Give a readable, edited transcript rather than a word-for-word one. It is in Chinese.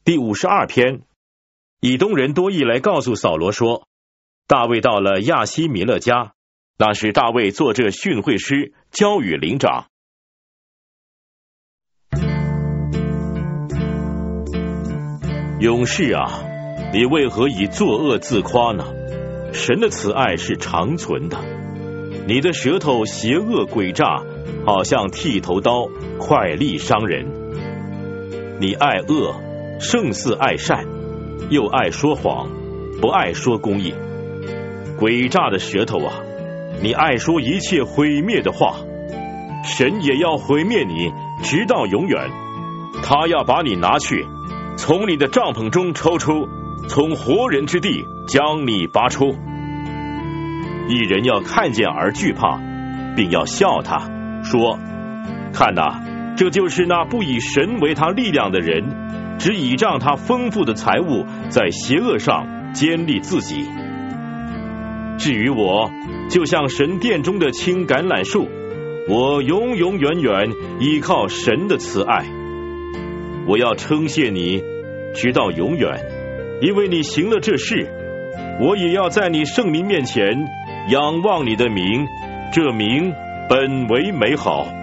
第52篇，以东人多益来告诉扫罗说，大卫到了亚希米勒家，那时大卫坐着训诲师，交与灵长。勇士啊，你为何以作恶自夸呢？神的慈爱是长存的。你的舌头邪恶诡诈，好像剃头刀，快利伤人。你爱恶，胜似爱善，又爱说谎，不爱说公义。诡诈的舌头啊，你爱说一切毁灭的话，神也要毁灭你，直到永远。他要把你拿去，从你的帐篷中抽出，从活人之地将你拔出。一人要看见而惧怕，并要笑他，说：看哪，这就是那不以神为他力量的人，只倚仗他丰富的财物，在邪恶上坚立自己。至于我，就像神殿中的青橄榄树，我永永远远依靠神的慈爱。我要称谢你，直到永远，因为你行了这事。我也要在你圣民面前仰望你的名，这名本为美好。